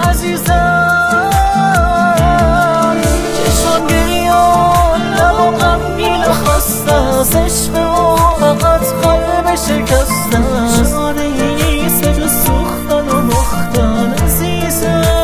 عزیزم. چشم گریان لب و غمگین و خسته از عشق او فقط قلب شکستم. چاره ایست جز سوختن و مختن عزیزم.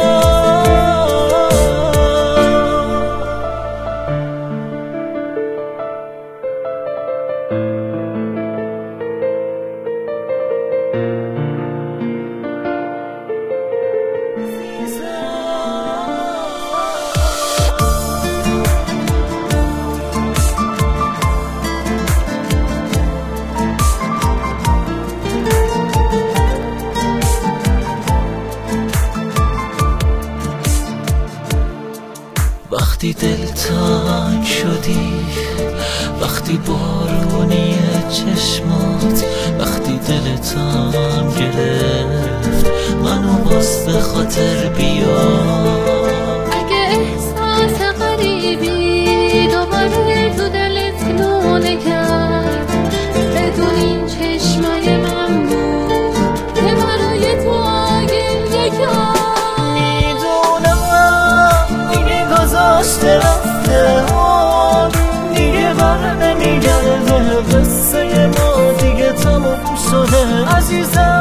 وقتی دل تنگ شدی، وقتی بارونی چشمات، وقتی دلتم گرفت منو باز به خاطر بیار. اگه احساس غریبی دوباره تو دلت لونه کرد، بدون این چشمای من بود که برای تو آگیله کرد. گذاشته رفته ها دیگه بر نمیگرده، قصه ما دیگه تموم شده عزیزم.